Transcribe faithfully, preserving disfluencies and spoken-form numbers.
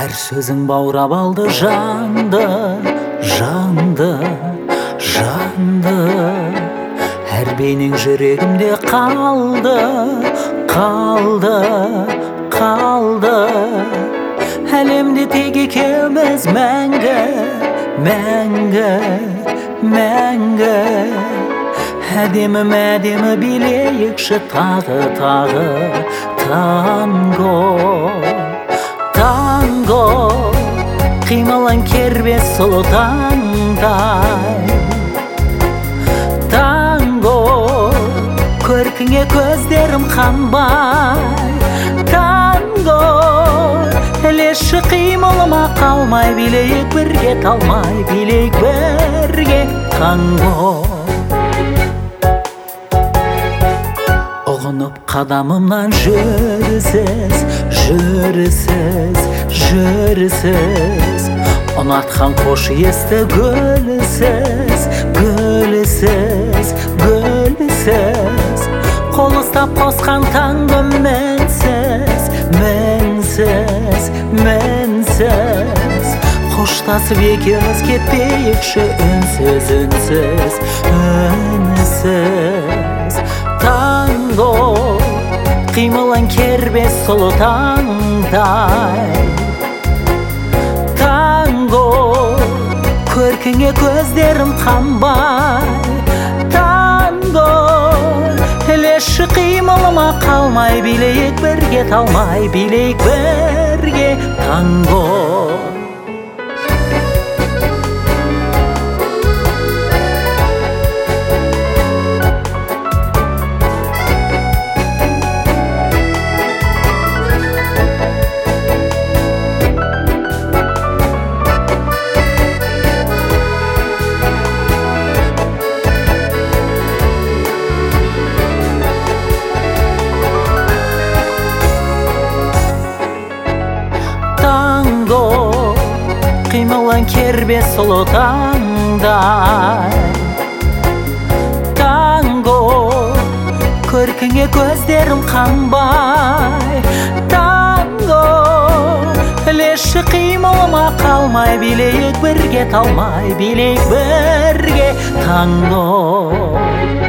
әр сөзің баурап алды жанды, жанды, жанды. Әр бейнең жүрегімде қалды, қалды, қалды. Әлемде тек екеуміз мәңгі, мәңгі, мәңгі. Әдемі мәдемі билейікші тағы, тағы танго, танго. Қимылын кербес сұлу таңдай, танго. Көркіңе көздерім қанбай, танго. Ілеші қимылыма қалмай, билейік бірге талмай, билейік бірге танго. Ұғынып қадамымнан жүрсіз, жүрсіз, жүрсіз. Ұнатқан қош есті гүлсіз, гүлсіз, гүлсіз. Қол ұстап қосқан таңды мінсіз, мінсіз, мінсіз. Қоштасып екеуміз кетпейікші үнсіз, үнсіз, үнсіз. Танго, қимылын кербес сұлу таңдай, танго. Көркіңе көздерім қанбай, танго. Ілеші қимылыма қалмай, билейік бірге талмай, билейік бірге танго. Қимылын кербес сұлу таңдай, танго. Көркіңе көздерім қанбай, танго. Ілеші қимылыма қалмай, билейік бірге талмай, билейік бірге танго.